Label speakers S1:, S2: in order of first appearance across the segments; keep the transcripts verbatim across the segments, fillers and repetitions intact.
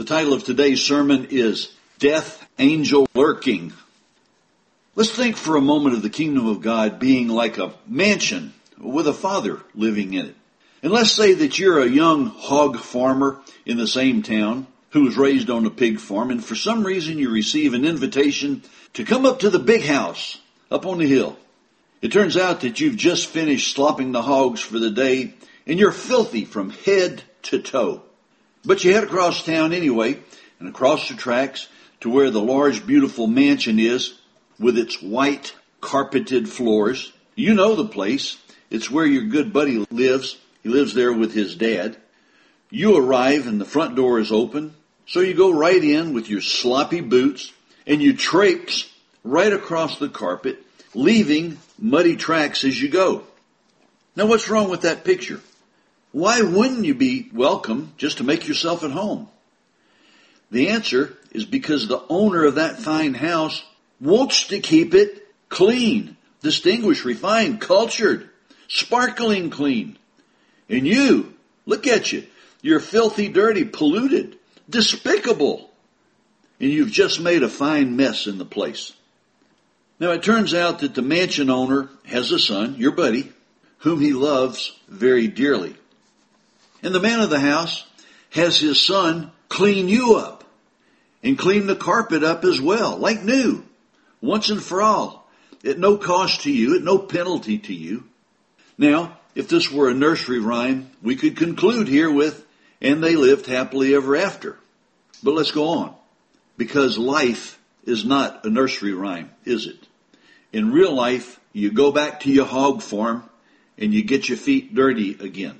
S1: The title of today's sermon is Death Angel Lurking. Let's think for a moment of the kingdom of God being like a mansion with a father living in it. And let's say that you're a young hog farmer in the same town who was raised on a pig farm, and for some reason you receive an invitation to come up to the big house up on the hill. It turns out that you've just finished slopping the hogs for the day, and you're filthy from head to toe. But you head across town anyway, and across the tracks to where the large, beautiful mansion is with its white, carpeted floors. You know the place. It's where your good buddy lives. He lives there with his dad. You arrive, and the front door is open, so you go right in with your sloppy boots, and you traipse right across the carpet, leaving muddy tracks as you go. Now, what's wrong with that picture? Why wouldn't you be welcome just to make yourself at home? The answer is because the owner of that fine house wants to keep it clean, distinguished, refined, cultured, sparkling clean. And you, look at you, you're filthy, dirty, polluted, despicable. And you've just made a fine mess in the place. Now it turns out that the mansion owner has a son, your buddy, whom he loves very dearly. And the man of the house has his son clean you up and clean the carpet up as well, like new, once and for all, at no cost to you, at no penalty to you. Now, if this were a nursery rhyme, we could conclude here with, and they lived happily ever after. But let's go on, because life is not a nursery rhyme, is it? In real life, you go back to your hog farm and you get your feet dirty again.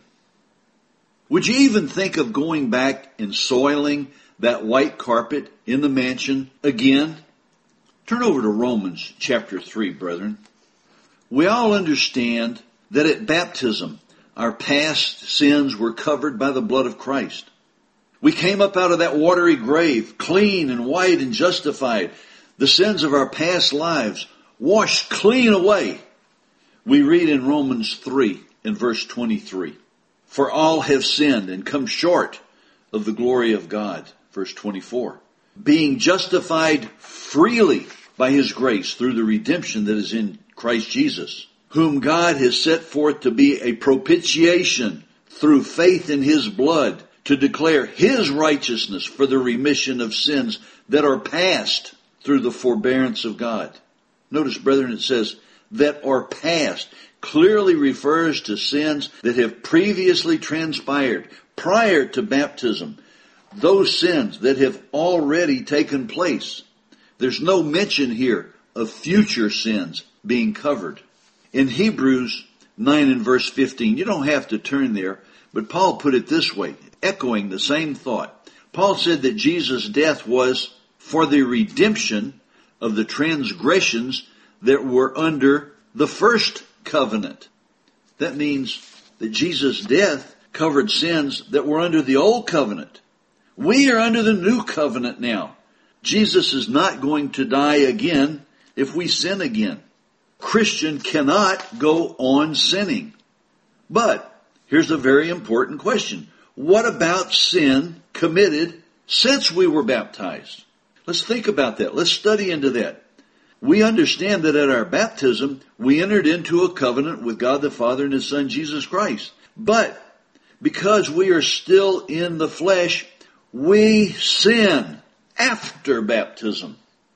S1: Would you even think of going back and soiling that white carpet in the mansion again? Turn over to Romans chapter three, brethren. We all understand that at baptism, our past sins were covered by the blood of Christ. We came up out of that watery grave, clean and white and justified. The sins of our past lives washed clean away. We read in Romans three in verse twenty-three. For all have sinned and come short of the glory of God. Verse twenty-four. Being justified freely by His grace through the redemption that is in Christ Jesus, whom God has set forth to be a propitiation through faith in His blood, to declare His righteousness for the remission of sins that are past through the forbearance of God. Notice, brethren, it says that are past. Clearly refers to sins that have previously transpired prior to baptism. Those sins that have already taken place. There's no mention here of future sins being covered. In Hebrews nine and verse fifteen, you don't have to turn there, but Paul put it this way, echoing the same thought. Paul said that Jesus' death was for the redemption of the transgressions that were under the first covenant. That means that Jesus' death covered sins that were under the old covenant. We are under the new covenant now. Jesus is not going to die again if we sin again. Christian cannot go on sinning. But here's a very important question. What about sin committed since we were baptized? Let's think about that. Let's study into that. We understand that at our baptism, we entered into a covenant with God the Father and His Son, Jesus Christ. But because we are still in the flesh, we sin after baptism.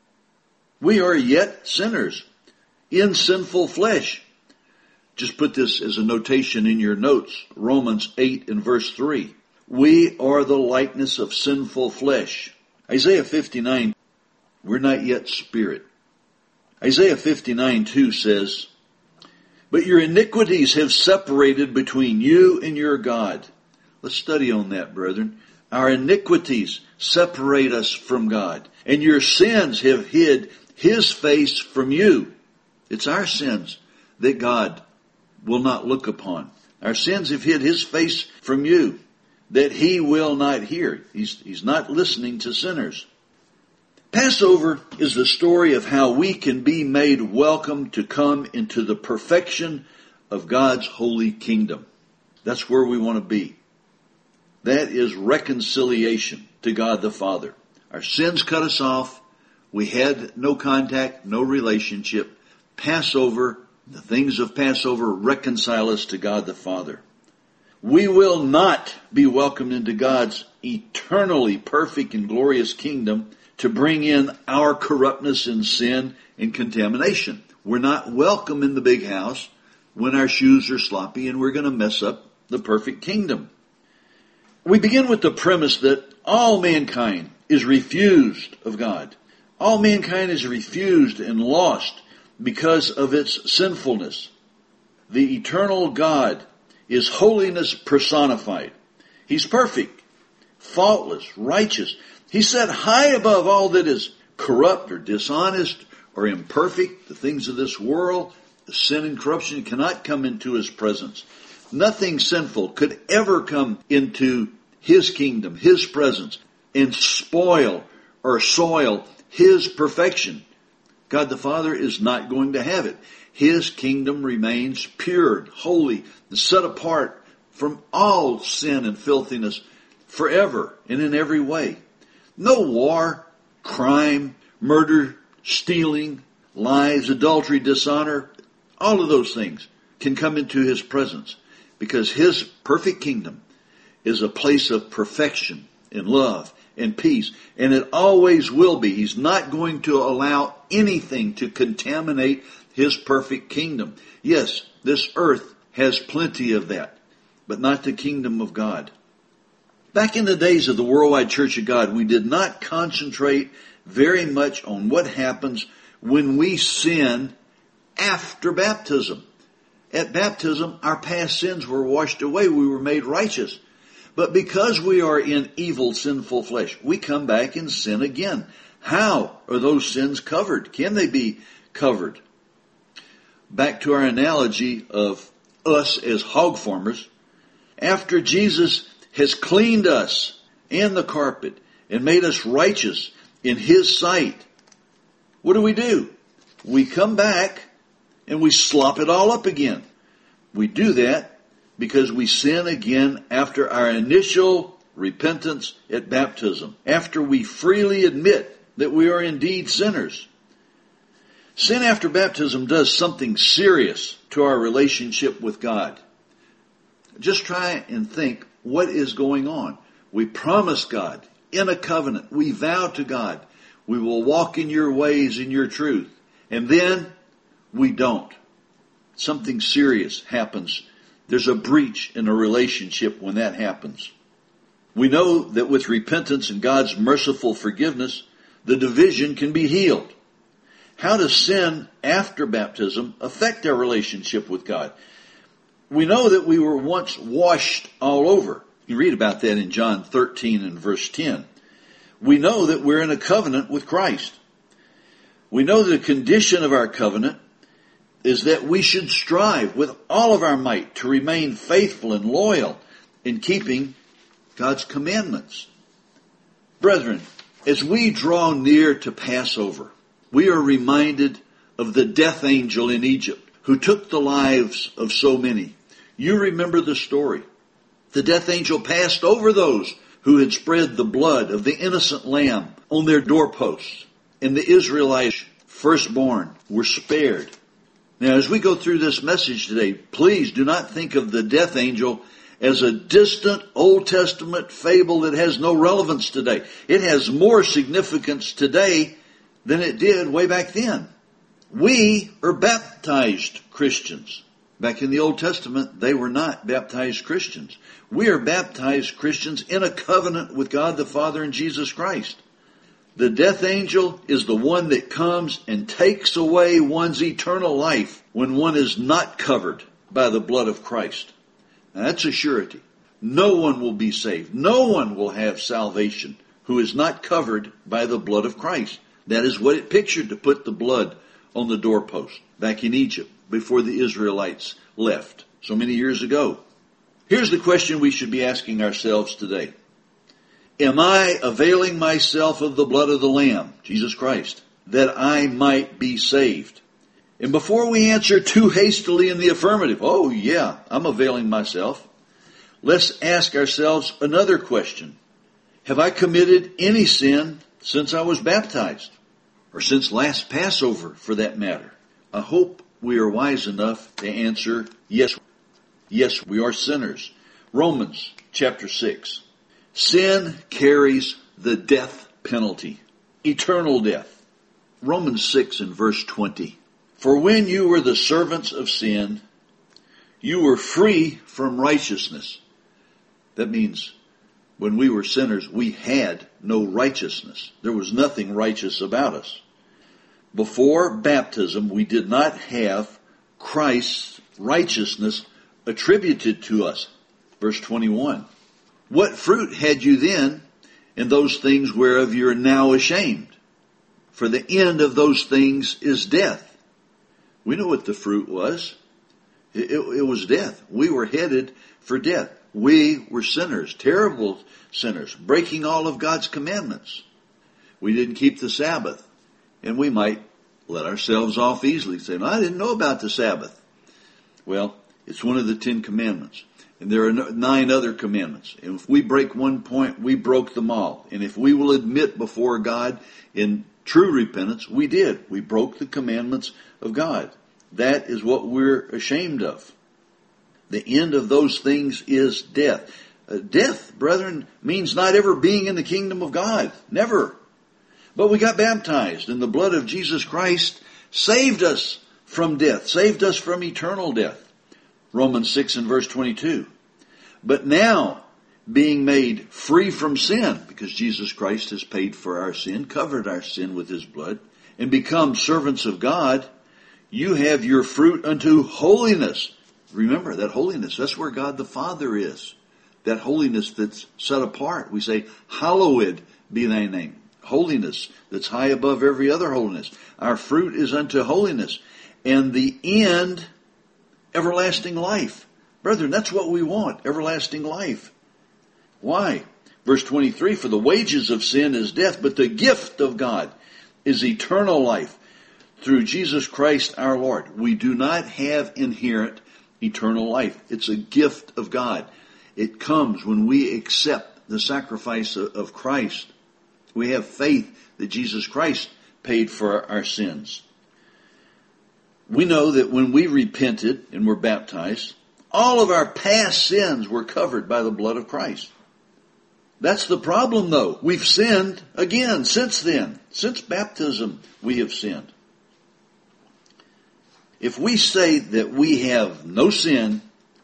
S1: We are yet sinners in sinful flesh. Just put this as a notation in your notes. Romans eight and verse three. We are the likeness of sinful flesh. Isaiah fifty-nine, we're not yet spirit. Isaiah fifty-nine two says, but your iniquities have separated between you and your God. Let's study on that, brethren. Our iniquities separate us from God, and your sins have hid His face from you. It's our sins that God will not look upon. Our sins have hid His face from you, that He will not hear. He's, he's not listening to sinners. Passover is the story of how we can be made welcome to come into the perfection of God's holy kingdom. That's where we want to be. That is reconciliation to God the Father. Our sins cut us off. We had no contact, no relationship. Passover, the things of Passover reconcile us to God the Father. We will not be welcomed into God's eternally perfect and glorious kingdom to bring in our corruptness and sin and contamination. We're not welcome in the big house when our shoes are sloppy and we're going to mess up the perfect kingdom. We begin with the premise that all mankind is refused of God. All mankind is refused and lost because of its sinfulness. The eternal God is holiness personified. He's perfect, faultless, righteous. He's set high above all that is corrupt or dishonest or imperfect. The things of this world, the sin and corruption cannot come into His presence. Nothing sinful could ever come into His kingdom, His presence, and spoil or soil His perfection. God the Father is not going to have it. His kingdom remains pure, holy, and set apart from all sin and filthiness forever and in every way. No war, crime, murder, stealing, lies, adultery, dishonor, all of those things can come into His presence because His perfect kingdom is a place of perfection and love and peace, and it always will be. He's not going to allow anything to contaminate His perfect kingdom. Yes, this earth has plenty of that, but not the kingdom of God. Back in the days of the Worldwide Church of God, we did not concentrate very much on what happens when we sin after baptism. At baptism, our past sins were washed away. We were made righteous. But because we are in evil, sinful flesh, we come back and sin again. How are those sins covered? Can they be covered? Back to our analogy of us as hog farmers. After Jesus has cleaned us and the carpet and made us righteous in His sight, what do we do? We come back and we slop it all up again. We do that because we sin again after our initial repentance at baptism, after we freely admit that we are indeed sinners. Sin after baptism does something serious to our relationship with God. Just try and think what is going on. We promise God in a covenant. We vow to God, we will walk in your ways, in your truth. And then we don't. Something serious happens. There's a breach in a relationship when that happens. We know that with repentance and God's merciful forgiveness, the division can be healed. How does sin after baptism affect our relationship with God? We know that we were once washed all over. You read about that in John thirteen and verse ten. We know that we're in a covenant with Christ. We know the condition of our covenant is that we should strive with all of our might to remain faithful and loyal in keeping God's commandments. Brethren, as we draw near to Passover, we are reminded of the death angel in Egypt who took the lives of so many. You remember the story. The death angel passed over those who had spread the blood of the innocent lamb on their doorposts, and the Israelites, firstborn, were spared. Now, as we go through this message today, please do not think of the death angel as a distant Old Testament fable that has no relevance today. It has more significance today than it did way back then. We are baptized Christians. Back in the Old Testament, they were not baptized Christians. We are baptized Christians in a covenant with God the Father and Jesus Christ. The death angel is the one that comes and takes away one's eternal life when one is not covered by the blood of Christ. Now, that's a surety. No one will be saved. No one will have salvation who is not covered by the blood of Christ. That is what it pictured to put the blood on the doorpost back in Egypt before the Israelites left so many years ago. Here's the question we should be asking ourselves today. Am I availing myself of the blood of the Lamb, Jesus Christ, that I might be saved? And before we answer too hastily in the affirmative, oh yeah, I'm availing myself, let's ask ourselves another question. Have I committed any sin since I was baptized? Or since last Passover, for that matter? I hope we are wise enough to answer yes. Yes, we are sinners. Romans chapter six. Sin carries the death penalty, eternal death. Romans six and verse twenty. For when you were the servants of sin, you were free from righteousness. That means when we were sinners, we had no righteousness. There was nothing righteous about us. Before baptism, we did not have Christ's righteousness attributed to us. Verse twenty-one. What fruit had you then in those things whereof you are now ashamed? For the end of those things is death. We know what the fruit was. It, it, it was death. We were headed for death. We were sinners, terrible sinners, breaking all of God's commandments. We didn't keep the Sabbath. And we might let ourselves off easily, saying, I didn't know about the Sabbath. Well, it's one of the Ten Commandments. And there are nine other commandments. And if we break one point, we broke them all. And if we will admit before God in true repentance, we did. We broke the commandments of God. That is what we're ashamed of. The end of those things is death. Uh, death, brethren, means not ever being in the kingdom of God. Never. But we got baptized, and the blood of Jesus Christ saved us from death, saved us from eternal death. Romans six and verse twenty-two. But now, being made free from sin, because Jesus Christ has paid for our sin, covered our sin with His blood, and become servants of God, you have your fruit unto holiness. Remember, that holiness, that's where God the Father is. That holiness that's set apart. We say, hallowed be thy name. Holiness that's high above every other holiness. Our fruit is unto holiness. And the end, everlasting life. Brethren, that's what we want, everlasting life. Why? Verse twenty-three, for the wages of sin is death, but the gift of God is eternal life through Jesus Christ our Lord. We do not have inherent eternal life. It's a gift of God. It comes when we accept the sacrifice of Christ. We have faith that Jesus Christ paid for our sins. We know that when we repented and were baptized, all of our past sins were covered by the blood of Christ. That's the problem, though. We've sinned again since then. Since baptism, we have sinned. If we say that we have no sin,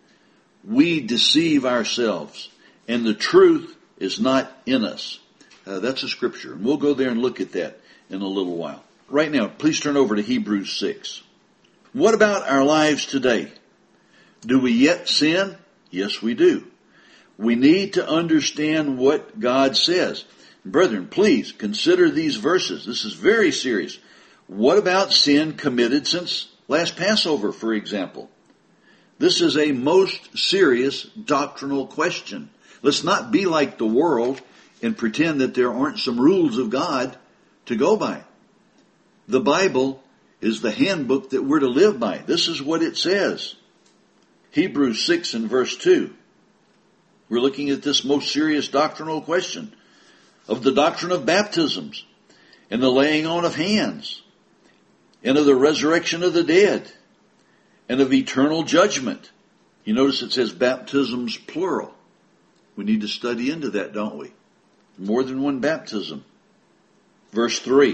S1: we deceive ourselves, and the truth is not in us. Uh, that's a scripture, and we'll go there and look at that in a little while. Right now, please turn over to Hebrews six. What about our lives today? Do we yet sin? Yes, we do. We need to understand what God says. Brethren, please consider these verses. This is very serious. What about sin committed since last Passover, for example? This is a most serious doctrinal question. Let's not be like the world and pretend that there aren't some rules of God to go by. The Bible is the handbook that we're to live by. This is what it says. Hebrews six and verse two. We're looking at this most serious doctrinal question of the doctrine of baptisms and the laying on of hands and of the resurrection of the dead and of eternal judgment. You notice it says baptisms plural. We need to study into that, don't we? More than one baptism. Verse three.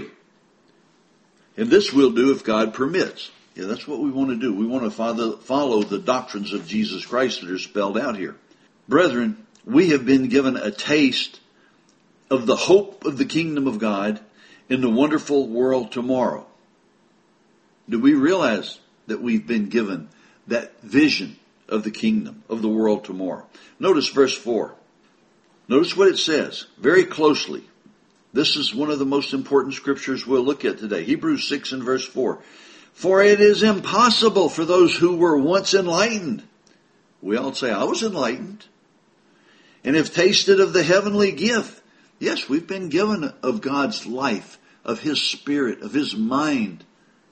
S1: And this we'll do if God permits. Yeah, that's what we want to do. We want to follow, follow the doctrines of Jesus Christ that are spelled out here. Brethren, we have been given a taste of the hope of the kingdom of God in the wonderful world tomorrow. Do we realize that we've been given that vision of the kingdom of the world tomorrow? Notice verse four. Notice what it says very closely. This is one of the most important scriptures we'll look at today. Hebrews six and verse four. For it is impossible for those who were once enlightened. We all say, I was enlightened. And have tasted of the heavenly gift. Yes, we've been given of God's life, of His Spirit, of His mind.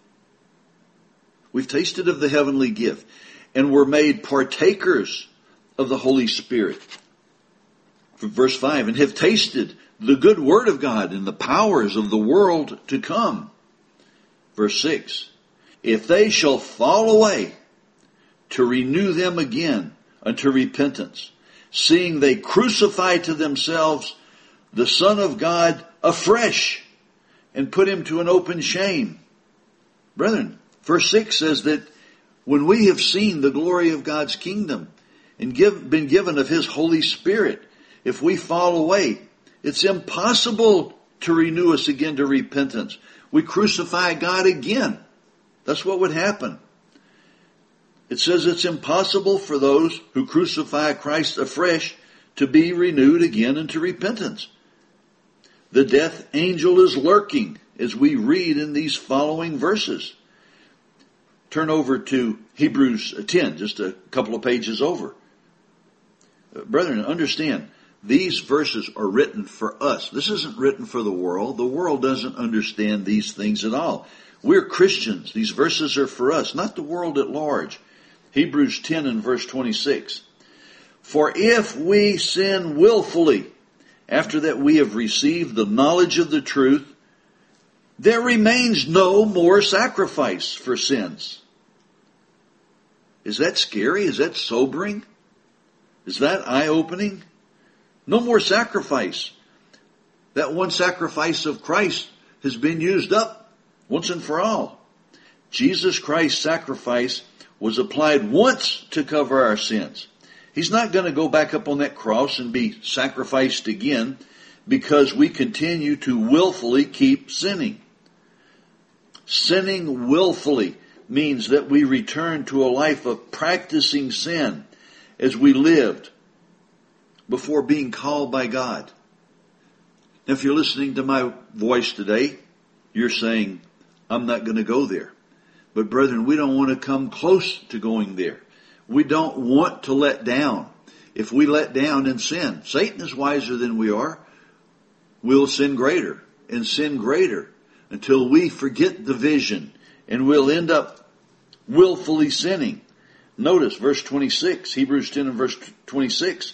S1: We've tasted of the heavenly gift and were made partakers of the Holy Spirit. From verse five, and have tasted the good word of God and the powers of the world to come. Verse six, if they shall fall away, to renew them again unto repentance, seeing they crucify to themselves the Son of God afresh, and put him to an open shame. Brethren, verse six says that when we have seen the glory of God's kingdom and give, been given of his Holy Spirit, if we fall away, it's impossible to renew us again to repentance. We crucify God again. That's what would happen. It says it's impossible for those who crucify Christ afresh to be renewed again into repentance. The death angel is lurking, as we read in these following verses. Turn over to Hebrews ten, just a couple of pages over. Brethren, understand, these verses are written for us. This isn't written for the world. The world doesn't understand these things at all. We're Christians. These verses are for us, not the world at large. Hebrews ten and verse twenty-six. For if we sin willfully, after that we have received the knowledge of the truth, there remains no more sacrifice for sins. Is that scary? Is that sobering? Is that eye-opening? No more sacrifice. That one sacrifice of Christ has been used up once and for all. Jesus Christ's sacrifice was applied once to cover our sins. He's not going to go back up on that cross and be sacrificed again because we continue to willfully keep sinning. Sinning willfully means that we return to a life of practicing sin as we lived before being called by God. If you're listening to my voice today, you're saying, I'm not going to go there. But brethren, we don't want to come close to going there. We don't want to let down. If we let down in sin, Satan is wiser than we are. We'll sin greater and sin greater until we forget the vision, and we'll end up willfully sinning. Notice verse twenty-six, Hebrews ten and verse twenty-six.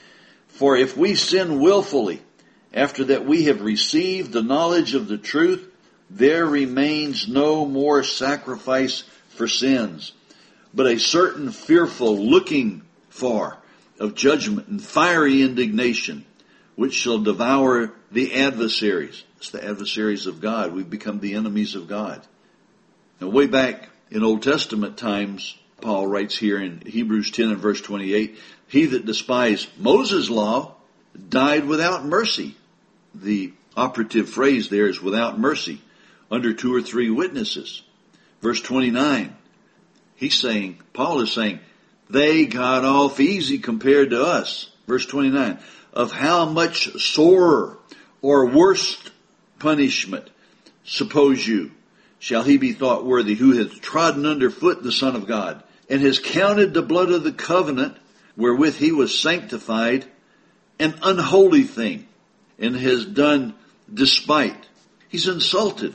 S1: For if we sin willfully, after that we have received the knowledge of the truth, there remains no more sacrifice for sins, but a certain fearful looking for of judgment and fiery indignation, which shall devour the adversaries. It's the adversaries of God. We've become the enemies of God. Now, way back in Old Testament times, Paul writes here in Hebrews ten and verse twenty-eight, he that despised Moses' law died without mercy. The operative phrase there is without mercy, under two or three witnesses. Verse twenty-nine, he's saying, Paul is saying, they got off easy compared to us. Verse twenty-nine, of how much sorer or worse punishment, suppose you, shall he be thought worthy who hath trodden under foot the Son of God, and has counted the blood of the covenant wherewith he was sanctified an unholy thing, and has done despite. He's insulted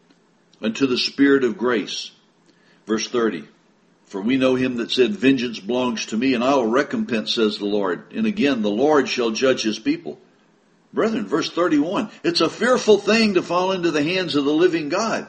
S1: unto the Spirit of grace. Verse thirty, for we know him that said, vengeance belongs to me, and I will recompense, says the Lord. And again, the Lord shall judge his people. Brethren, verse thirty-one, it's a fearful thing to fall into the hands of the living God.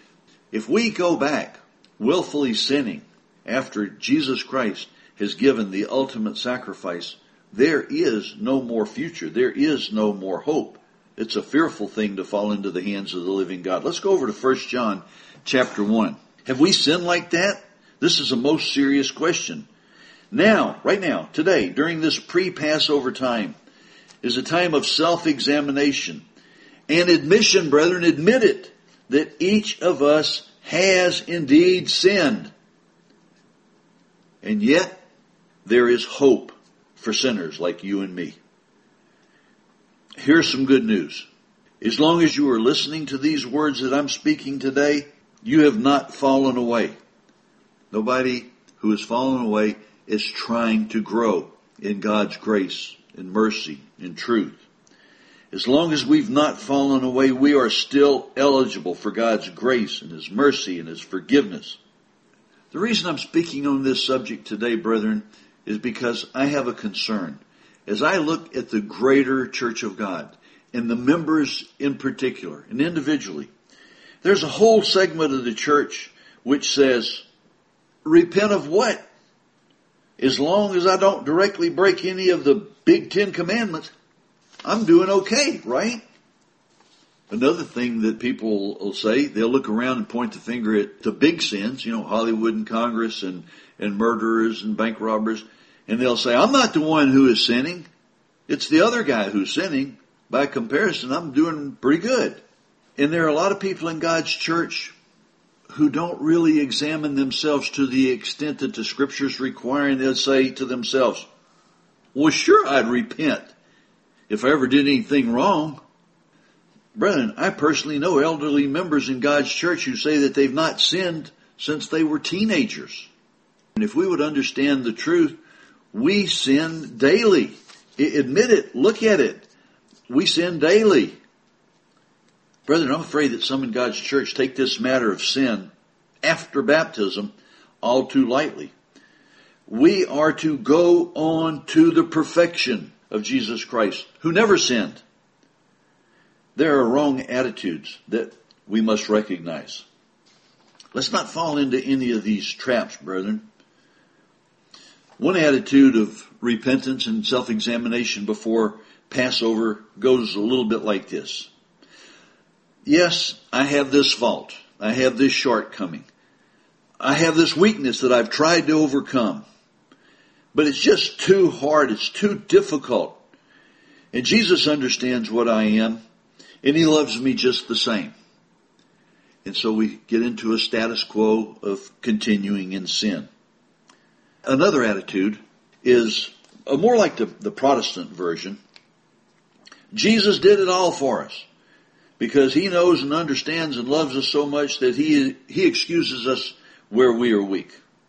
S1: If we go back willfully sinning after Jesus Christ has given the ultimate sacrifice, there is no more future. There is no more hope. It's a fearful thing to fall into the hands of the living God. Let's go over to First John chapter one. Have we sinned like that? This is a most serious question. Now, right now, today, during this pre-Passover time, is a time of self-examination and admission, brethren, admit it, that each of us has indeed sinned. And yet, there is hope for sinners like you and me. Here's some good news. As long as you are listening to these words that I'm speaking today, you have not fallen away. Nobody who has fallen away is trying to grow in God's grace, in mercy, in truth. As long as we've not fallen away, we are still eligible for God's grace and His mercy and His forgiveness. The reason I'm speaking on this subject today, brethren, is because I have a concern. As I look at the greater church of God, and the members in particular, and individually, there's a whole segment of the church which says, repent of what? As long as I don't directly break any of the big Ten Commandments, I'm doing okay, right? Another thing that people will say, they'll look around and point the finger at the big sins, you know, Hollywood and Congress and, and murderers and bank robbers, and they'll say, I'm not the one who is sinning. It's the other guy who's sinning. By comparison, I'm doing pretty good. And there are a lot of people in God's church who don't really examine themselves to the extent that the Scriptures require, and they'll say to themselves, well, sure, I'd repent if I ever did anything wrong. Brethren, I personally know elderly members in God's church who say that they've not sinned since they were teenagers. And if we would understand the truth, we sin daily. Admit it. Look at it. We sin daily. Brethren, I'm afraid that some in God's church take this matter of sin after baptism all too lightly. We are to go on to the perfection of Jesus Christ, who never sinned. There are wrong attitudes that we must recognize. Let's not fall into any of these traps, brethren. One attitude of repentance and self-examination before Passover goes a little bit like this. Yes, I have this fault. I have this shortcoming. I have this weakness that I've tried to overcome. But it's just too hard. It's too difficult. And Jesus understands what I am, and He loves me just the same. And so we get into a status quo of continuing in sin. Another attitude is uh, more like the, the Protestant version. Jesus did it all for us because He knows and understands and loves us so much that He, He excuses us where we are weak.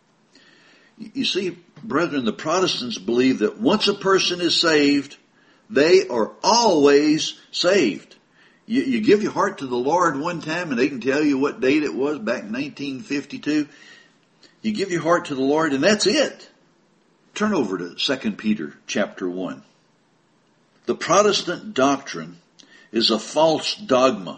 S1: You see, brethren, the Protestants believe that once a person is saved, they are always saved. You, you give your heart to the Lord one time and they can tell you what date it was back in nineteen fifty-two. You give your heart to the Lord and that's it. Turn over to Second Peter chapter one. The Protestant doctrine is a false dogma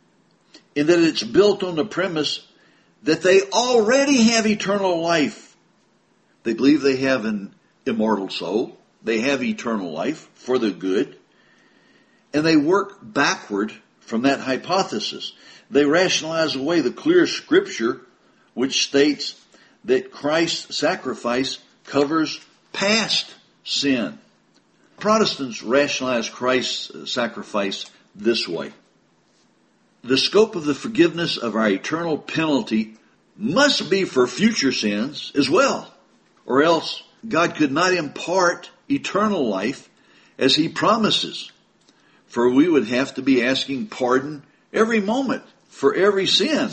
S1: in that it's built on the premise that they already have eternal life. They believe they have an immortal soul. They have eternal life for the good. And they work backward from that hypothesis. They rationalize away the clear Scripture which states that Christ's sacrifice covers past sin. Protestants rationalize Christ's sacrifice this way. The scope of the forgiveness of our eternal penalty must be for future sins as well, or else God could not impart eternal life as He promises, for we would have to be asking pardon every moment for every sin.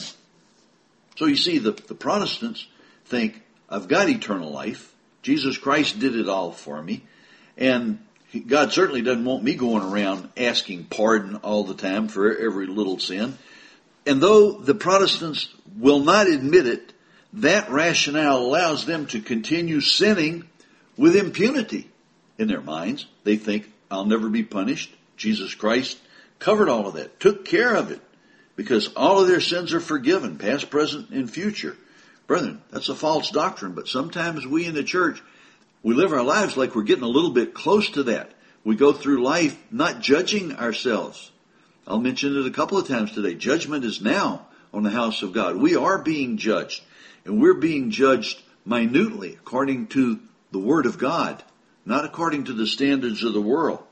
S1: So you see, the, the Protestants think, I've got eternal life. Jesus Christ did it all for me. And God certainly doesn't want me going around asking pardon all the time for every little sin. And though the Protestants will not admit it, that rationale allows them to continue sinning with impunity in their minds. They think, I'll never be punished. Jesus Christ covered all of that, took care of it, because all of their sins are forgiven, past, present, and future. Brethren, that's a false doctrine, but sometimes we in the church, we live our lives like we're getting a little bit close to that. We go through life not judging ourselves. I'll mention it a couple of times today. Judgment is now on the house of God. We are being judged, and we're being judged minutely according to the Word of God, not according to the standards of the world.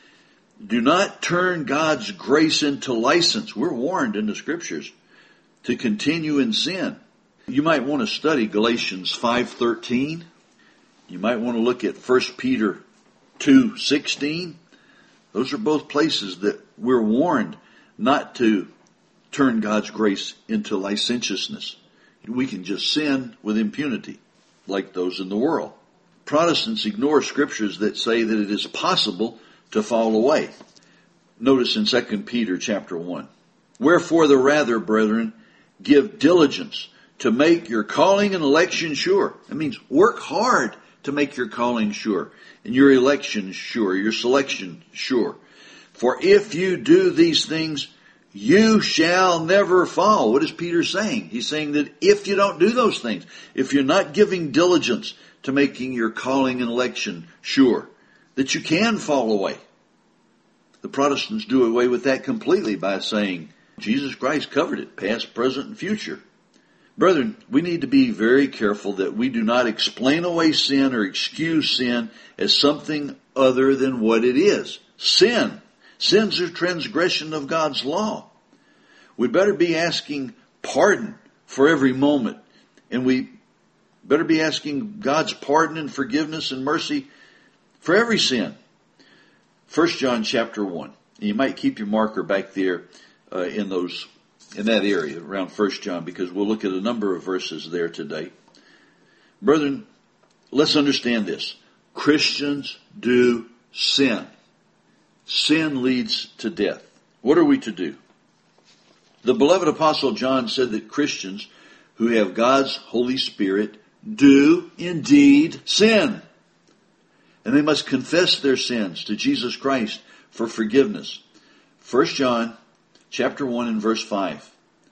S1: Do not turn God's grace into license. We're warned in the Scriptures to continue in sin. You might want to study Galatians five thirteen. You might want to look at First Peter two sixteen. Those are both places that we're warned not to turn God's grace into licentiousness. We can just sin with impunity like those in the world. Protestants ignore scriptures that say that it is possible to fall away. Notice in Second Peter chapter one. Wherefore the rather, brethren, give diligence to make your calling and election sure. That means work hard to make your calling sure, and your election sure, your selection sure. For if you do these things, you shall never fall. What is Peter saying? He's saying that if you don't do those things, if you're not giving diligence to making your calling and election sure, that you can fall away. The Protestants do away with that completely by saying Jesus Christ covered it, past, present, and future. Brethren, we need to be very careful that we do not explain away sin or excuse sin as something other than what it is. Sin. Sin's a transgression of God's law. We better be asking pardon for every moment. And we better be asking God's pardon and forgiveness and mercy for every sin. First John chapter one. And you might keep your marker back there uh, in those in that area around First John, because we'll look at a number of verses there today. Brethren, let's understand this. Christians do sin. Sin leads to death. What are we to do? The beloved Apostle John said that Christians who have God's Holy Spirit do indeed sin. And they must confess their sins to Jesus Christ for forgiveness. First John chapter one and verse five.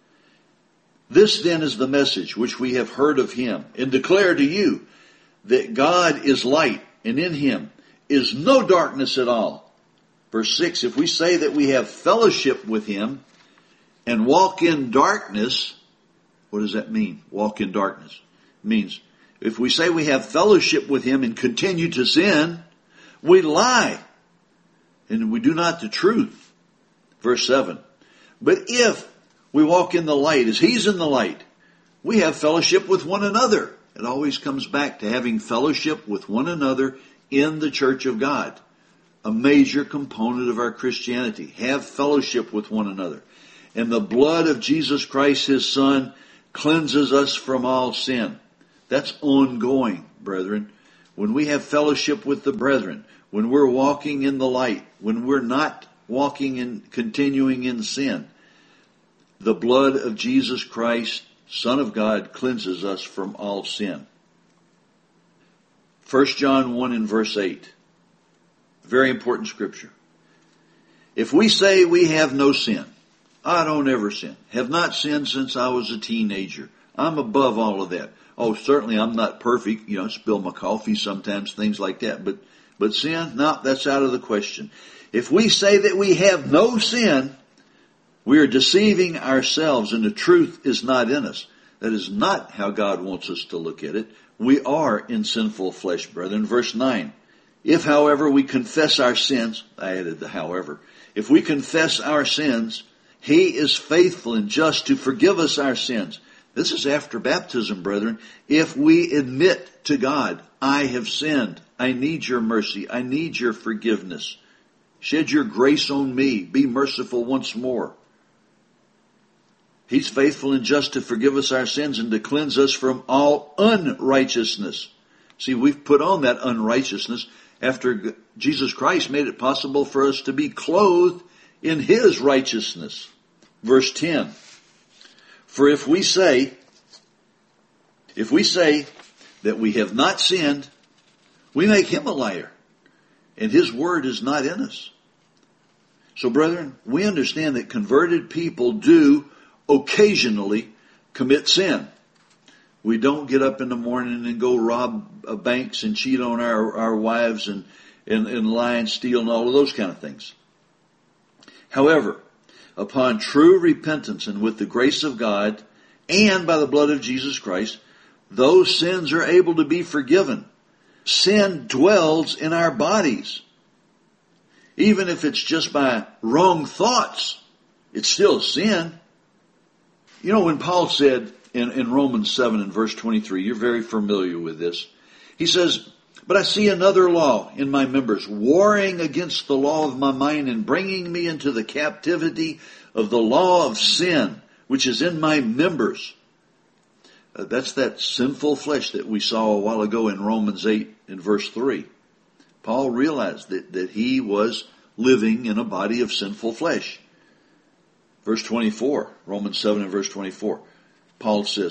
S1: This then is the message which we have heard of him and declare to you, that God is light, and in him is no darkness at all. Verse six, if we say that we have fellowship with him and walk in darkness, what does that mean? Walk in darkness. It means if we say we have fellowship with him and continue to sin, we lie, and we do not the truth. Verse seven, but if we walk in the light as he's in the light, we have fellowship with one another. It always comes back to having fellowship with one another in the church of God. A major component of our Christianity. Have fellowship with one another. And the blood of Jesus Christ, his Son, cleanses us from all sin. That's ongoing, brethren. When we have fellowship with the brethren, when we're walking in the light, when we're not walking and continuing in sin, the blood of Jesus Christ, Son of God, cleanses us from all sin. First John one and verse eight. Very important scripture. If we say we have no sin, I don't ever sin, have not sinned since I was a teenager, I'm above all of that. Oh, certainly I'm not perfect, you know, spill my coffee sometimes, things like that. But, but sin, no, that's out of the question. If we say that we have no sin, we are deceiving ourselves and the truth is not in us. That is not how God wants us to look at it. We are in sinful flesh, brethren. Verse nine. If, however, we confess our sins, I added the however, if we confess our sins, he is faithful and just to forgive us our sins. This is after baptism, brethren. If we admit to God, I have sinned, I need your mercy, I need your forgiveness. Shed your grace on me, be merciful once more. He's faithful and just to forgive us our sins and to cleanse us from all unrighteousness. See, we've put on that unrighteousness after Jesus Christ made it possible for us to be clothed in his righteousness. Verse ten. For if we say, if we say that we have not sinned, we make him a liar, and his word is not in us. So, brethren, we understand that converted people do occasionally commit sin. We don't get up in the morning and go rob uh, banks and cheat on our, our wives and, and, and lie and steal and all of those kind of things. However, upon true repentance and with the grace of God and by the blood of Jesus Christ, those sins are able to be forgiven. Sin dwells in our bodies. Even if it's just by wrong thoughts, it's still sin. You know, when Paul said in, in Romans seven and verse twenty-three, you're very familiar with this. He says, but I see another law in my members, warring against the law of my mind and bringing me into the captivity of the law of sin, which is in my members. Uh, that's that sinful flesh that we saw a while ago in Romans eight and verse three. Paul realized that, that he was living in a body of sinful flesh. Verse twenty-four, Romans seven and verse twenty-four, Paul says,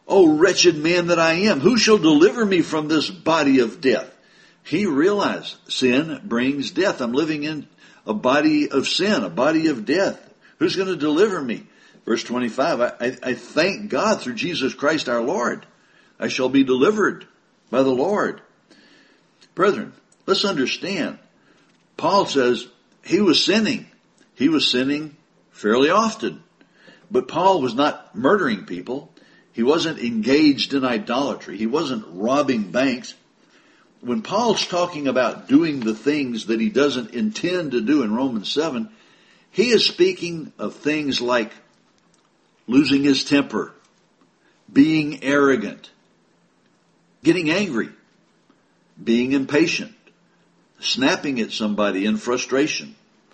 S1: Oh, wretched man that I am, who shall deliver me from this body of death? He realized sin brings death. I'm living in a body of sin, a body of death. Who's going to deliver me? Verse twenty-five, I, I, I thank God through Jesus Christ our Lord. I shall be delivered by the Lord. Brethren, let's understand. Paul says he was sinning. He was sinning fairly often. But Paul was not murdering people. He wasn't engaged in idolatry. He wasn't robbing banks. When Paul's talking about doing the things that he doesn't intend to do in Romans seven, he is speaking of things like losing his temper, being arrogant, getting angry, being impatient, snapping at somebody in frustration,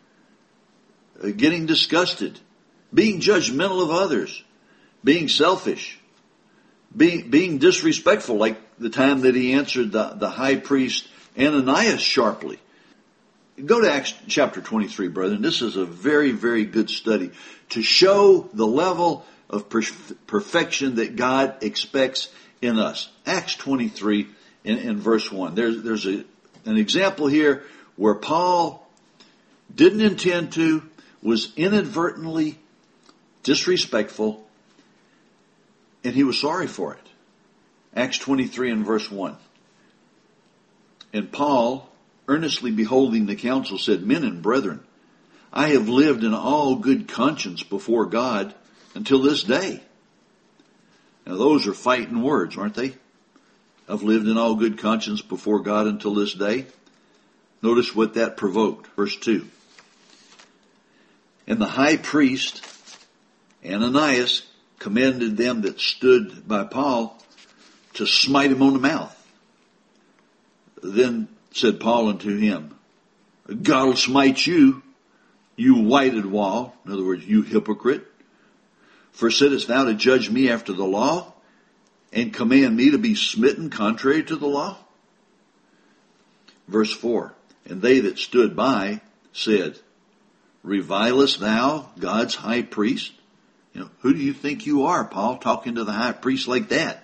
S1: getting disgusted, being judgmental of others, being selfish, being, being disrespectful, like the time that he answered the, the high priest Ananias sharply. Go to Acts chapter twenty-three, brethren. This is a very, very good study to show the level of per- perfection that God expects in us. Acts twenty-three in, in verse one. There's, there's a, an example here where Paul didn't intend to, was inadvertently disrespectful, and he was sorry for it. Acts twenty-three and verse one. And Paul, earnestly beholding the council, said, Men and brethren, I have lived in all good conscience before God until this day. Now those are fighting words, aren't they? I've lived in all good conscience before God until this day. Notice what that provoked. Verse two. And the high priest, Ananias, commanded them that stood by Paul to smite him on the mouth. Then said Paul unto him, God will smite you, you whited wall. In other words, you hypocrite. For sittest thou to judge me after the law, and command me to be smitten contrary to the law? Verse four. And they that stood by said, Revilest thou God's high priest? You know, who do you think you are, Paul, talking to the high priest like that?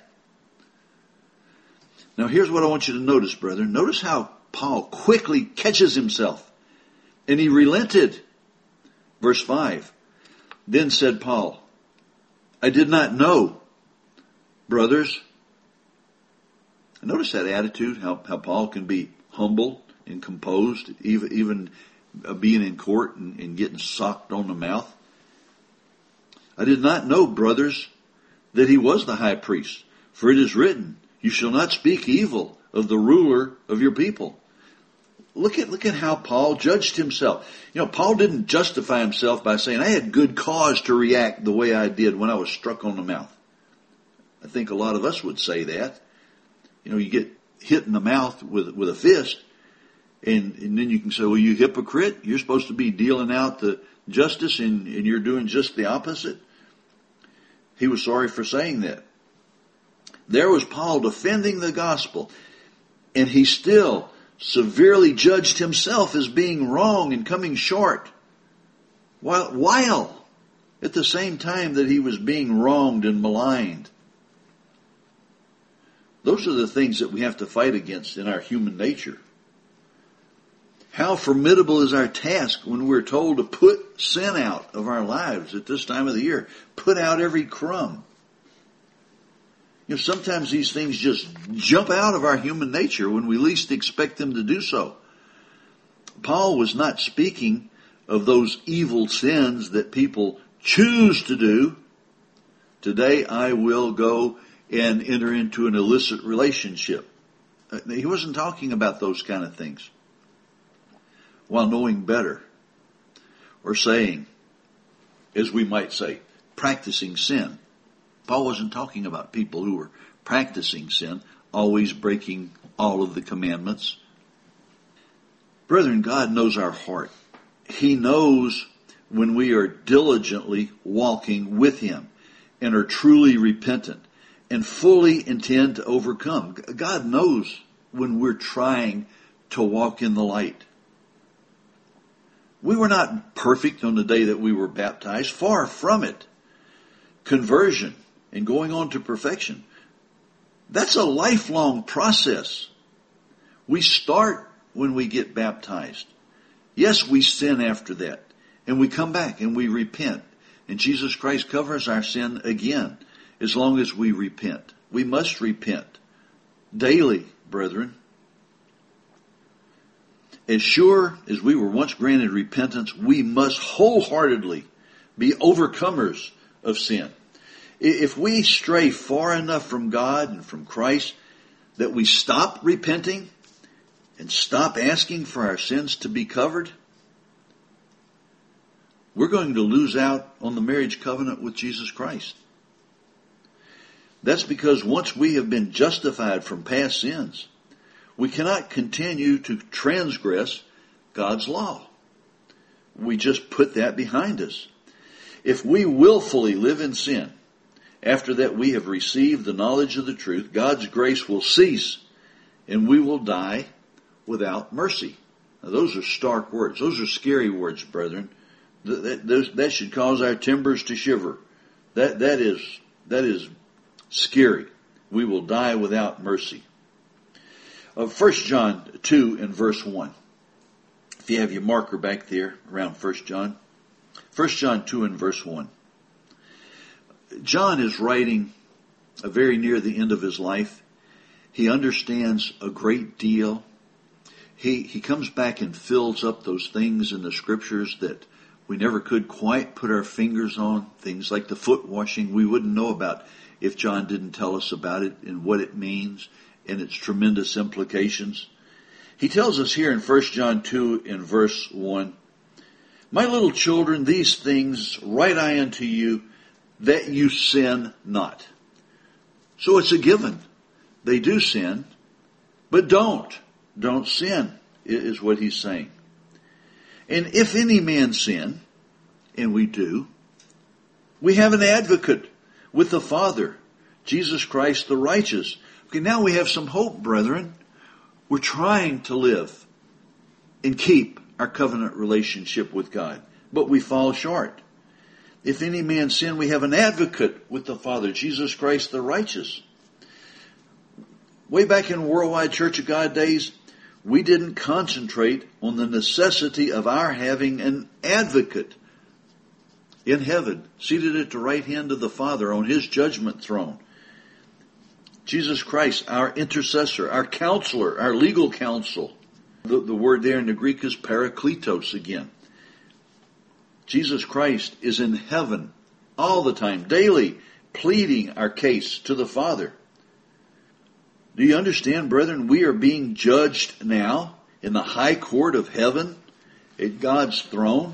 S1: Now here's what I want you to notice, brethren. Notice how Paul quickly catches himself. And he relented. Verse five. Then said Paul, I did not know, brothers. Notice that attitude, how, how Paul can be humble and composed, even, even being in court and, and getting socked on the mouth. I did not know, brothers, that he was the high priest. For it is written, You shall not speak evil of the ruler of your people. Look at, look at how Paul judged himself. You know, Paul didn't justify himself by saying, I had good cause to react the way I did when I was struck on the mouth. I think a lot of us would say that. You know, you get hit in the mouth with, with a fist, and, and then you can say, well, you hypocrite, you're supposed to be dealing out the justice, and, and you're doing just the opposite. He was sorry for saying that. There was Paul defending the gospel, and he still severely judged himself as being wrong and coming short, while, while at the same time that he was being wronged and maligned. Those are the things that we have to fight against in our human nature. How formidable is our task when we're told to put sin out of our lives at this time of the year. Put out every crumb. You know, sometimes these things just jump out of our human nature when we least expect them to do so. Paul was not speaking of those evil sins that people choose to do. Today I will go and enter into an illicit relationship. He wasn't talking about those kind of things. While knowing better, or saying, as we might say, practicing sin. Paul wasn't talking about people who were practicing sin, always breaking all of the commandments. Brethren, God knows our heart. He knows when we are diligently walking with Him and are truly repentant and fully intend to overcome. God knows when we're trying to walk in the light. We were not perfect on the day that we were baptized. Far from it. Conversion and going on to perfection. That's a lifelong process. We start when we get baptized. Yes, we sin after that. And we come back and we repent. And Jesus Christ covers our sin again as long as we repent. We must repent daily, brethren. As sure as we were once granted repentance, we must wholeheartedly be overcomers of sin. If we stray far enough from God and from Christ that we stop repenting and stop asking for our sins to be covered, we're going to lose out on the marriage covenant with Jesus Christ. That's because once we have been justified from past sins, we cannot continue to transgress God's law. We just put that behind us. If we willfully live in sin, after that we have received the knowledge of the truth, God's grace will cease and we will die without mercy. Now, those are stark words. Those are scary words, brethren. That, that, that should cause our timbers to shiver. That, that is, that is scary. We will die without mercy. Uh, First John two and verse one. If you have your marker back there around First John. First John two and verse one. John is writing uh, very near the end of his life. He understands a great deal. He, he comes back and fills up those things in the scriptures that we never could quite put our fingers on. Things like the foot washing we wouldn't know about if John didn't tell us about it and what it means and its tremendous implications. He tells us here in First John two in verse one, "My little children, these things write I unto you, that you sin not." So it's a given. They do sin, but don't. Don't sin, is what he's saying. And if any man sin, and we do, we have an advocate with the Father, Jesus Christ the righteous. Okay, now we have some hope, brethren. We're trying to live and keep our covenant relationship with God, but we fall short. If any man sin, we have an advocate with the Father, Jesus Christ the righteous. Way back in Worldwide Church of God days, we didn't concentrate on the necessity of our having an advocate in heaven, seated at the right hand of the Father on his judgment throne. Jesus Christ, our intercessor, our counselor, our legal counsel. The, the word there in the Greek is parakletos again. Jesus Christ is in heaven all the time, daily, pleading our case to the Father. Do you understand, brethren? We are being judged now in the high court of heaven at God's throne.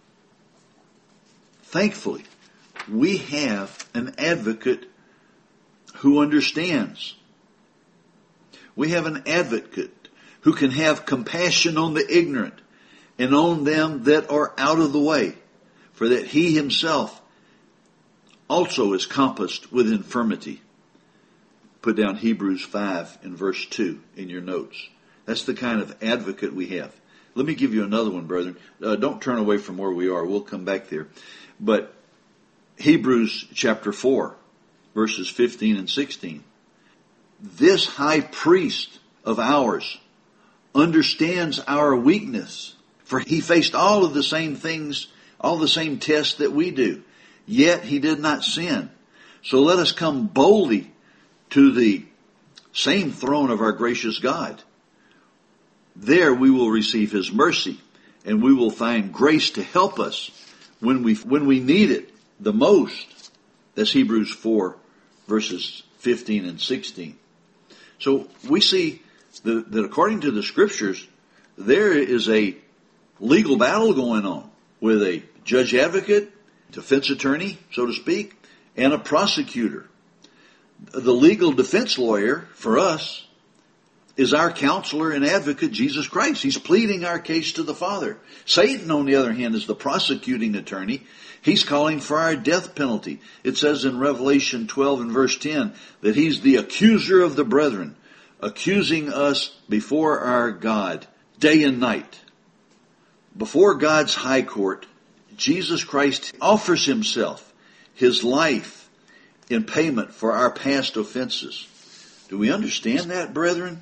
S1: Thankfully, we have an advocate who understands. We have an advocate who can have compassion on the ignorant and on them that are out of the way, for that he himself also is compassed with infirmity. Put down Hebrews five in verse two in your notes. That's the kind of advocate we have. Let me give you another one, brethren. Uh, don't turn away from where we are. We'll come back there. But Hebrews chapter four, verses fifteen and sixteen. This high priest of ours understands our weakness, for he faced all of the same things, all the same tests that we do. Yet he did not sin. So let us come boldly to the same throne of our gracious God. There we will receive his mercy, and we will find grace to help us when we when we need it the most. That's Hebrews four, verses fifteen and sixteen. So we see that, that according to the scriptures, there is a legal battle going on with a judge advocate, defense attorney, so to speak, and a prosecutor. The legal defense lawyer for us is our counselor and advocate, Jesus Christ. He's pleading our case to the Father. Satan, on the other hand, is the prosecuting attorney. He's calling for our death penalty. It says in Revelation twelve and verse ten that he's the accuser of the brethren, accusing us before our God day and night. Before God's high court, Jesus Christ offers himself, his life, in payment for our past offenses. Do we understand that, brethren?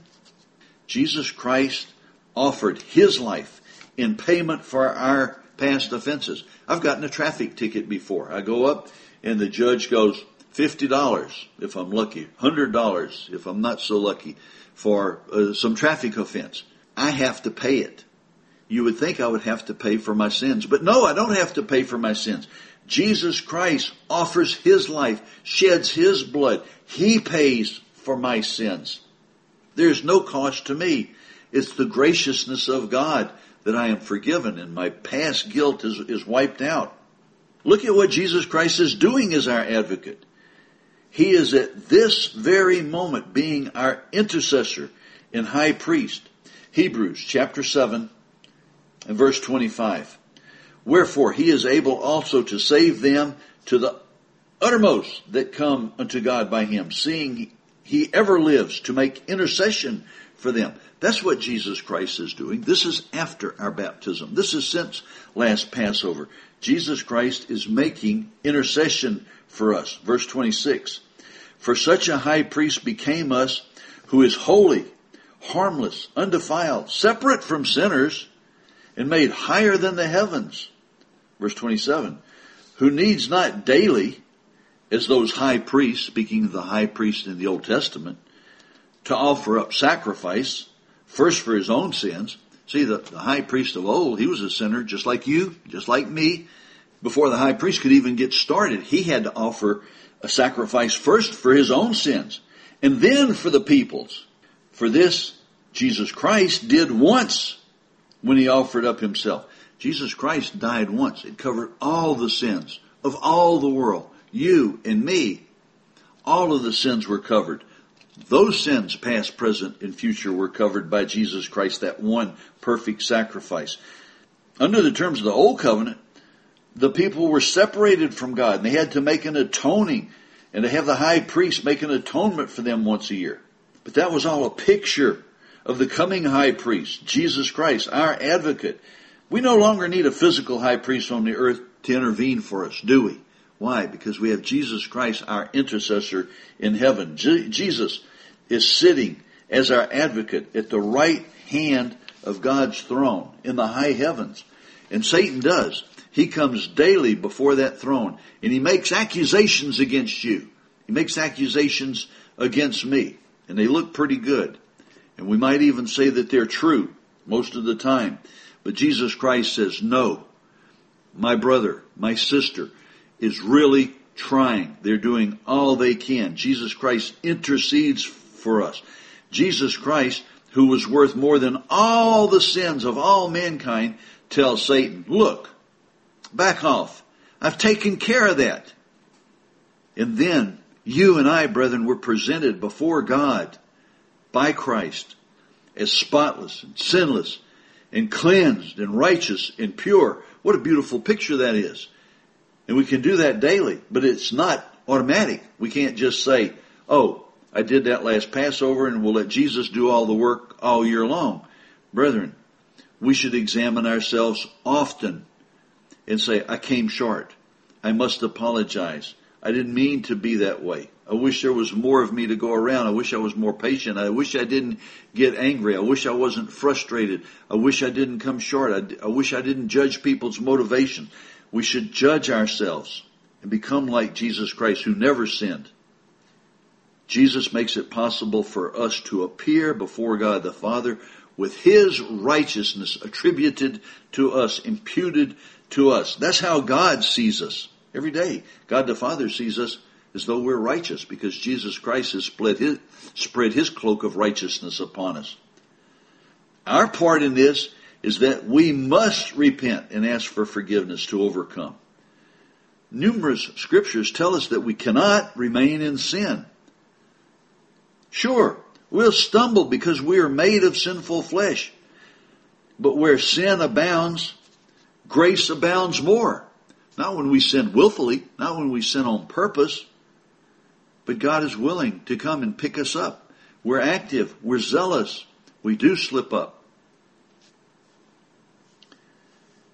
S1: Jesus Christ offered His life in payment for our past offenses. I've gotten a traffic ticket before. I go up and the judge goes, fifty dollars if I'm lucky, one hundred dollars if I'm not so lucky, for uh, some traffic offense. I have to pay it. You would think I would have to pay for my sins, but no, I don't have to pay for my sins. Jesus Christ offers His life, sheds His blood. He pays for my sins. There's no cost to me. It's the graciousness of God that I am forgiven and my past guilt is, is wiped out. Look at what Jesus Christ is doing as our advocate. He is at this very moment being our intercessor and high priest. Hebrews chapter seven and verse twenty-five. Wherefore He is able also to save them to the uttermost that come unto God by Him, seeing He ever lives to make intercession for them. That's what Jesus Christ is doing. This is after our baptism. This is since last Passover. Jesus Christ is making intercession for us. Verse twenty-six. For such a high priest became us, who is holy, harmless, undefiled, separate from sinners, and made higher than the heavens. Verse twenty-seven. Who needs not daily, as those high priests, speaking of the high priest in the Old Testament, to offer up sacrifice, first for his own sins. See, the, the high priest of old, he was a sinner just like you, just like me. Before the high priest could even get started, he had to offer a sacrifice first for his own sins, and then for the people's. For this, Jesus Christ did once when He offered up Himself. Jesus Christ died once. It covered all the sins of all the world. You and me. All of the sins were covered. Those sins, past, present, and future, were covered by Jesus Christ, that one perfect sacrifice. Under the terms of the Old Covenant, the people were separated from God, and they had to make an atoning, and to have the high priest make an atonement for them once a year. But that was all a picture of the coming high priest, Jesus Christ, our advocate. We no longer need a physical high priest on the earth to intervene for us, do we? Why? Because we have Jesus Christ, our intercessor in heaven. Je- Jesus is sitting as our advocate at the right hand of God's throne in the high heavens. And Satan does. He comes daily before that throne, and he makes accusations against you. He makes accusations against me, and they look pretty good. And we might even say that they're true most of the time. But Jesus Christ says, no, my brother, my sister is really trying. They're doing all they can. Jesus Christ intercedes for us. Jesus Christ, who was worth more than all the sins of all mankind, tells Satan, look, back off. I've taken care of that. And then you and I, brethren, were presented before God by Christ as spotless and sinless and cleansed and righteous and pure. What a beautiful picture that is. And we can do that daily, but it's not automatic. We can't just say, oh, I did that last Passover and we'll let Jesus do all the work all year long. Brethren, we should examine ourselves often and say, I came short. I must apologize. I didn't mean to be that way. I wish there was more of me to go around. I wish I was more patient. I wish I didn't get angry. I wish I wasn't frustrated. I wish I didn't come short. I, I wish I didn't judge people's motivation. We should judge ourselves and become like Jesus Christ, who never sinned. Jesus makes it possible for us to appear before God the Father with His righteousness attributed to us, imputed to us. That's how God sees us every day. God the Father sees us as though we're righteous because Jesus Christ has spread his, spread his cloak of righteousness upon us. Our part in this is that we must repent and ask for forgiveness to overcome. Numerous scriptures tell us that we cannot remain in sin. Sure, we'll stumble because we are made of sinful flesh. But where sin abounds, grace abounds more. Not when we sin willfully, not when we sin on purpose. But God is willing to come and pick us up. We're active. We're zealous. We do slip up.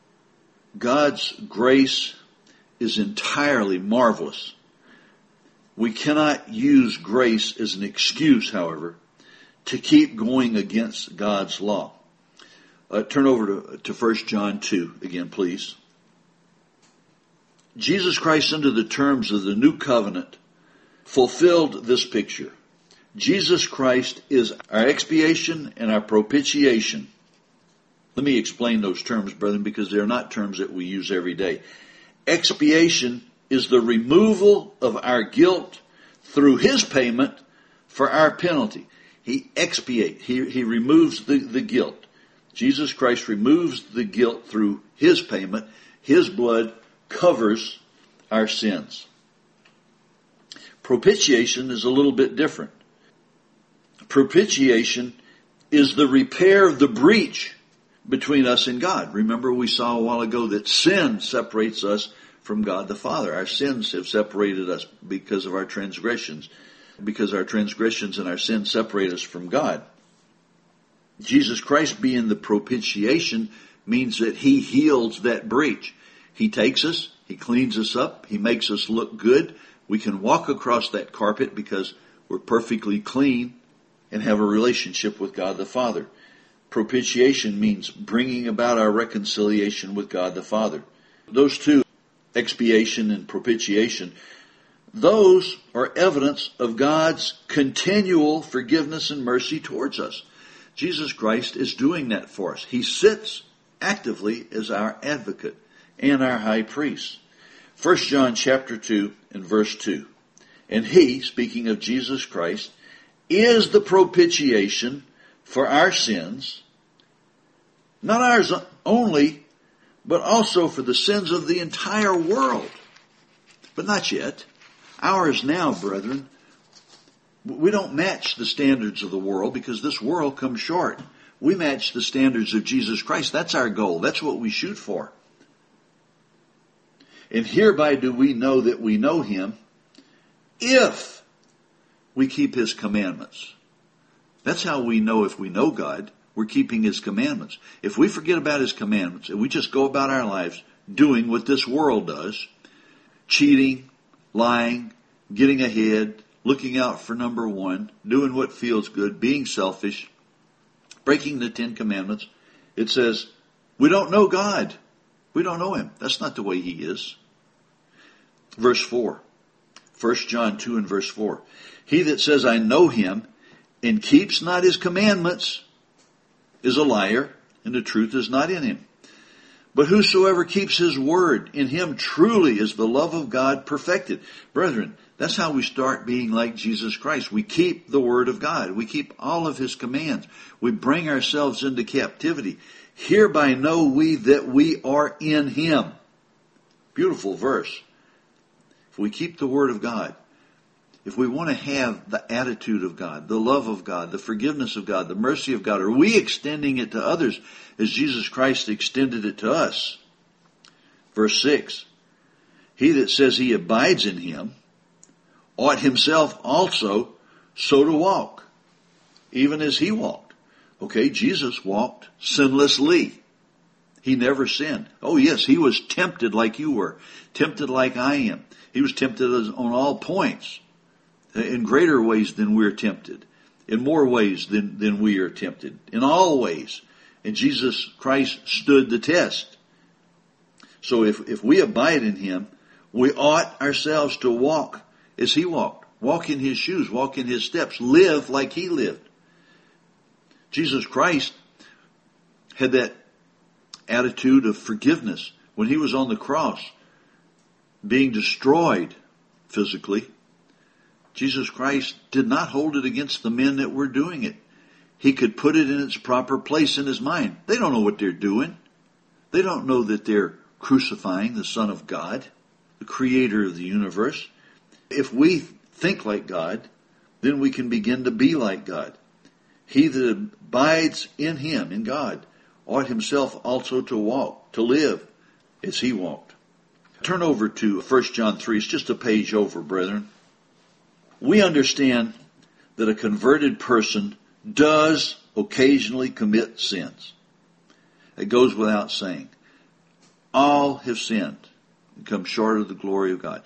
S1: God's grace is entirely marvelous. We cannot use grace as an excuse, however, to keep going against God's law. Uh, turn over to, to First John two again, please. Jesus Christ, under the terms of the new covenant, fulfilled this picture. Jesus Christ is our expiation and our propitiation. Let me explain those terms, brethren, because they are not terms that we use every day. Expiation is the removal of our guilt through His payment for our penalty. He expiates. He, he removes the, the guilt. Jesus Christ removes the guilt through His payment. His blood covers our sins. Propitiation is a little bit different. Propitiation is the repair of the breach between us and God. Remember, we saw a while ago that sin separates us from God the Father. Our sins have separated us because of our transgressions, because our transgressions and our sins separate us from God. Jesus Christ being the propitiation means that He heals that breach. He takes us, He cleans us up, He makes us look good. We can walk across that carpet because we're perfectly clean and have a relationship with God the Father. Propitiation means bringing about our reconciliation with God the Father. Those two, expiation and propitiation, those are evidence of God's continual forgiveness and mercy towards us. Jesus Christ is doing that for us. He sits actively as our advocate and our high priest. First John chapter two and verse two. And He, speaking of Jesus Christ, is the propitiation for our sins, not ours only, but also for the sins of the entire world. But not yet. Ours now, brethren. We don't match the standards of the world because this world comes short. We match the standards of Jesus Christ. That's our goal. That's what we shoot for. And hereby do we know that we know Him if we keep His commandments. That's how we know if we know God. We're keeping His commandments. If we forget about His commandments and we just go about our lives doing what this world does, cheating, lying, getting ahead, looking out for number one, doing what feels good, being selfish, breaking the Ten Commandments, it says, we don't know God. We don't know Him. That's not the way He is. Verse four. First John two and verse four. He that says, I know Him, and keeps not His commandments, is a liar, and the truth is not in him. But whosoever keeps His word, in him truly is the love of God perfected. Brethren, that's how we start being like Jesus Christ. We keep the word of God. We keep all of His commands. We bring ourselves into captivity. Hereby know we that we are in Him. Beautiful verse. If we keep the word of God, if we want to have the attitude of God, the love of God, the forgiveness of God, the mercy of God, are we extending it to others as Jesus Christ extended it to us? Verse six. He that says he abides in Him ought himself also so to walk, even as He walked. Okay, Jesus walked sinlessly. He never sinned. Oh yes, He was tempted like you were, tempted like I am. He was tempted on all points, in greater ways than we're tempted, in more ways than, than we are tempted, in all ways. And Jesus Christ stood the test. So if, if we abide in Him, we ought ourselves to walk as He walked. Walk in His shoes, walk in His steps, live like He lived. Jesus Christ had that attitude of forgiveness when He was on the cross, being destroyed physically. Jesus Christ did not hold it against the men that were doing it. He could put it in its proper place in His mind. They don't know what they're doing. They don't know that they're crucifying the Son of God, the Creator of the universe. If we think like God, then we can begin to be like God. He that abides in Him, in God, ought himself also to walk, to live as He walked. Turn over to First John three. It's just a page over, brethren. We understand that a converted person does occasionally commit sins. It goes without saying. All have sinned and come short of the glory of God.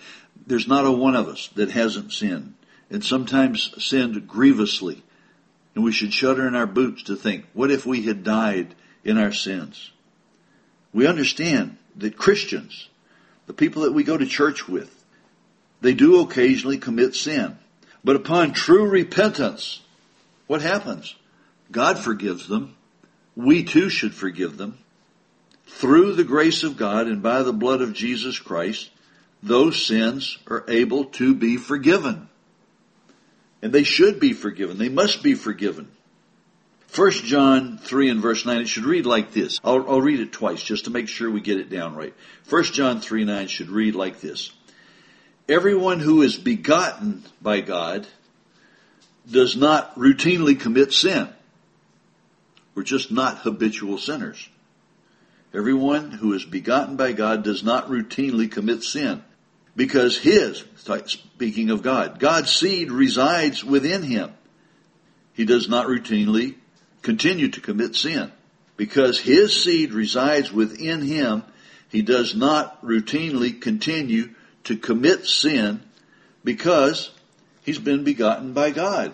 S1: There's not a one of us that hasn't sinned, and sometimes sinned grievously. And we should shudder in our boots to think, what if we had died in our sins? We understand that Christians, the people that we go to church with, they do occasionally commit sin. But upon true repentance, what happens? God forgives them. We too should forgive them. Through the grace of God and by the blood of Jesus Christ, those sins are able to be forgiven. And they should be forgiven. They must be forgiven. First John three and verse nine, it should read like this. I'll, I'll read it twice just to make sure we get it down right. First John three nine should read like this. Everyone who is begotten by God does not routinely commit sin. We're just not habitual sinners. Everyone who is begotten by God does not routinely commit sin. Because his, speaking of God, God's seed resides within him. He does not routinely continue to commit sin. Because his seed resides within him, he does not routinely continue to commit sin because he's been begotten by God.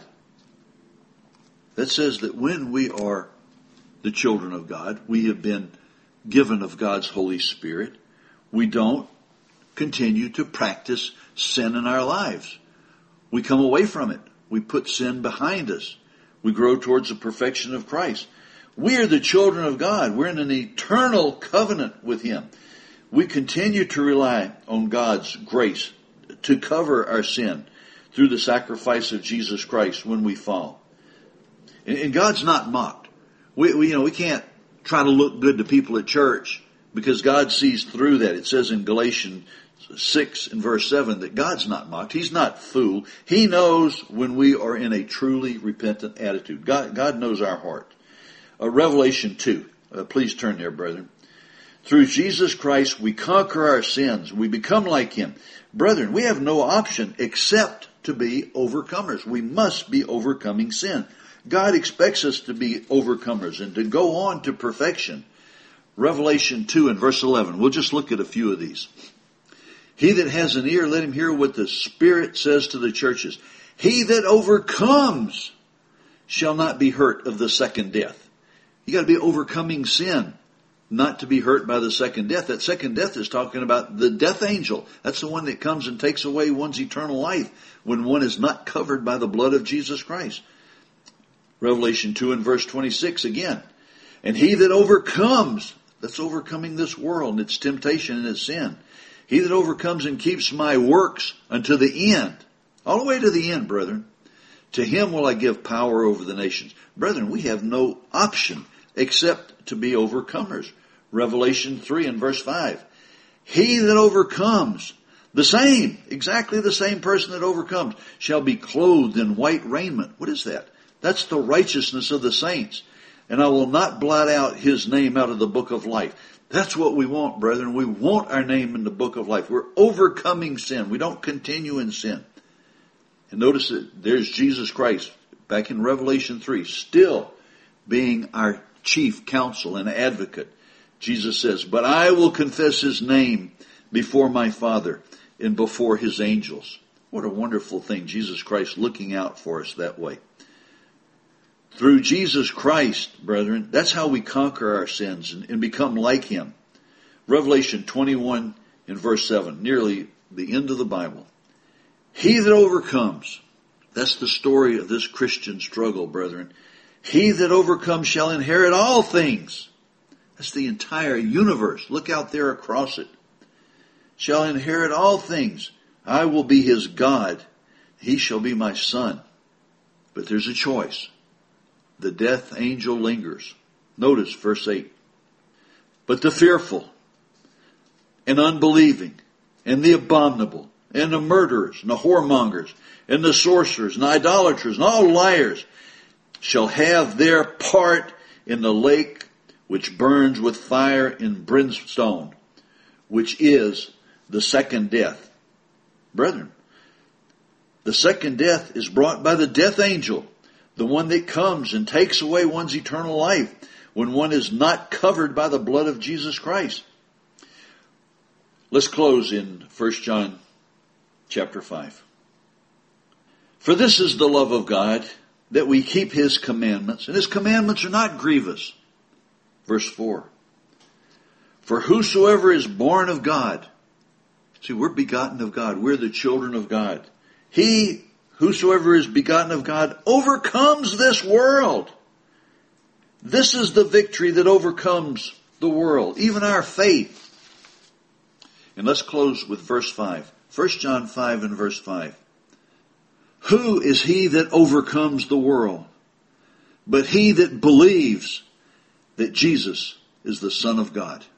S1: That says that when we are the children of God, we have been given of God's Holy Spirit, we don't continue to practice sin in our lives. We come away from it. We put sin behind us. We grow towards the perfection of Christ. We are the children of God. We're in an eternal covenant with him. We continue to rely on God's grace to cover our sin through the sacrifice of Jesus Christ when we fall. And, and God's not mocked. We, we, you know, we can't try to look good to people at church because God sees through that. It says in Galatians six and verse seven that God's not mocked. He's not fooled. He knows when we are in a truly repentant attitude. God, God knows our heart. Uh, Revelation two. Uh, please turn there, brethren. Through Jesus Christ, we conquer our sins. We become like him. Brethren, we have no option except to be overcomers. We must be overcoming sin. God expects us to be overcomers and to go on to perfection. Revelation two and verse eleven. We'll just look at a few of these. He that has an ear, let him hear what the Spirit says to the churches. He that overcomes shall not be hurt of the second death. You got to be overcoming sin, not to be hurt by the second death. That second death is talking about the death angel. That's the one that comes and takes away one's eternal life when one is not covered by the blood of Jesus Christ. Revelation two and verse twenty-six again. And he that overcomes, that's overcoming this world and its temptation and its sin. He that overcomes and keeps my works unto the end, all the way to the end, brethren, to him will I give power over the nations. Brethren, we have no option except to be overcomers. Revelation three and verse five. He that overcomes, the same, exactly the same person that overcomes, shall be clothed in white raiment. What is that? That's the righteousness of the saints. And I will not blot out his name out of the book of life. That's what we want, brethren. We want our name in the book of life. We're overcoming sin. We don't continue in sin. And notice that there's Jesus Christ back in Revelation three, still being our chief counsel and advocate. Jesus says, but I will confess his name before my Father and before his angels. What a wonderful thing, Jesus Christ looking out for us that way. Through Jesus Christ, brethren, that's how we conquer our sins and, and become like him. Revelation twenty-one and verse seven, nearly the end of the Bible. He that overcomes, that's the story of this Christian struggle, brethren. He that overcomes shall inherit all things. That's the entire universe. Look out there across it. Shall inherit all things. I will be his God. He shall be my son. But there's a choice. The death angel lingers. Notice verse eight. But the fearful and unbelieving and the abominable and the murderers and the whoremongers and the sorcerers and idolaters and all liars shall have their part in the lake which burns with fire and brimstone, which is the second death. Brethren, the second death is brought by the death angel, the one that comes and takes away one's eternal life when one is not covered by the blood of Jesus Christ. Let's close in First John chapter five. For this is the love of God, that we keep His commandments, and His commandments are not grievous. Verse four. For whosoever is born of God, see, we're begotten of God. We're the children of God. He, whosoever is begotten of God, overcomes this world. This is the victory that overcomes the world, even our faith. And let's close with verse five. First John five and verse five. Who is he that overcomes the world? But he that believes that Jesus is the Son of God.